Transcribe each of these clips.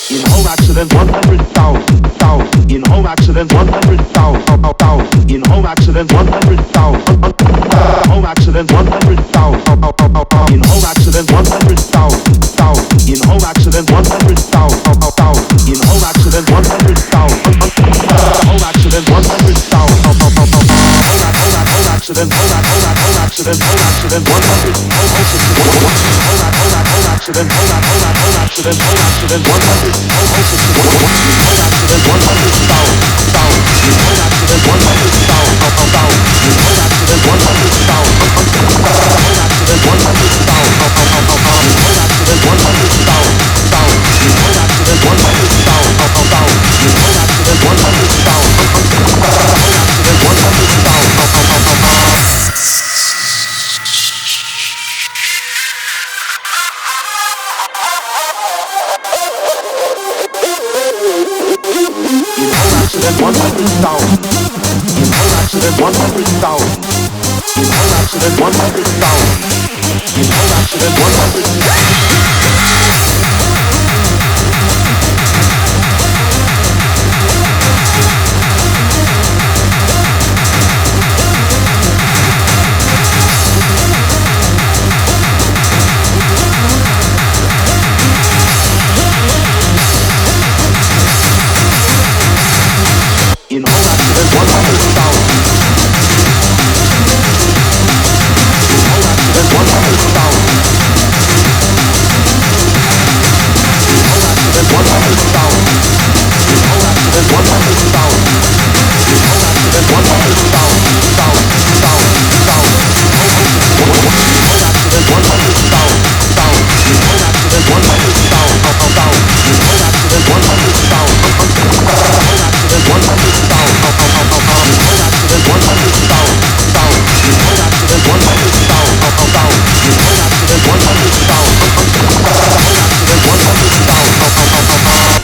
In home accident 100,000. In home accident 100,000. In home accident 100,000. Home accident 100,000. In home accident 100,000. In home accident 100,000. In home accident 100,000. Home accident 100,000. Home accident, home accident, home accident 100. Home accident, home accident, home accident 100. Home accident 100,000. Home accident 100,000. Home accident 100,000. Home accident 100,000. Home accident 100,000. Home accident 100,000. Home accident 100,000. Home accident 100,000. In home accident 100,000. In home accident 100,000. In home accident 100,000. In home accident 100,000. In home accident 100,000. In home accident 100,000. In home accident 100,000. In home accident 100,000. In home accident 100,000. In home accident 100,000. In home accident 100,000. In home accident 100,000. Home accident 100,000. In home accident 100,000. In home accident 100,000. In home accident 100,000. Home accident 100,000.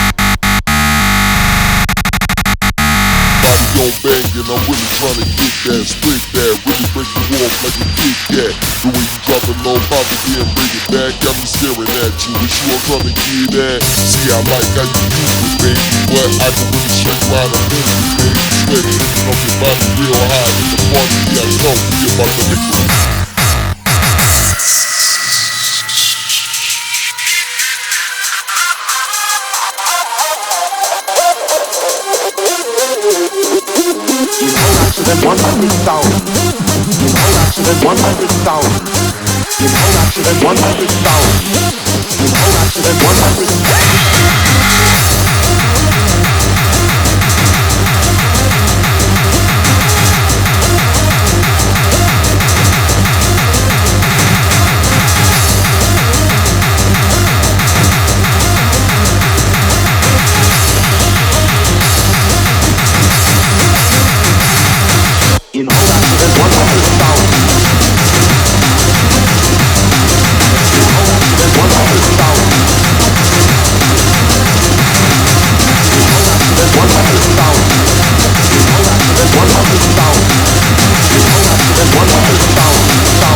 Body on banging, I'm really trying to get that, split that, really break the wall like a Kit Kat. The way you drop it low, probably then bring it back, got me staring at you. Wish you were trying to get that. See, I like how you use it, baby, but I can really straight ride a movie, baby. Steady, up your body real high in the party, yeah, I know we about to make it. In home accident 100,000. In home accident 100,000. In home accident 100,000. In home accident 100,000. In home accident 100,000. In home accident 100,000. In home accident 100,000. In home accident 100,000. In home accident 100,000.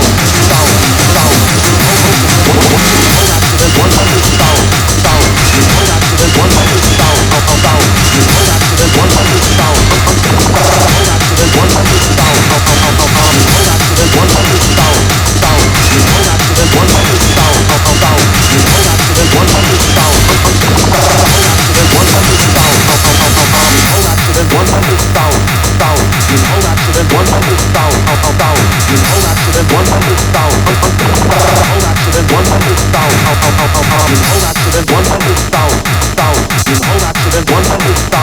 In home accident 100,000. In home accident 100,000. In home accident 100,000. Home accident 100,000. In home accident 100,000. In home accident 100,000. In home accident 100,000. Home accident 100,000. In home accident 100,000. In home accident 100,000. In home accident 100,000. Home accident 100,000. In home accident 100,000. In home accident 100,000.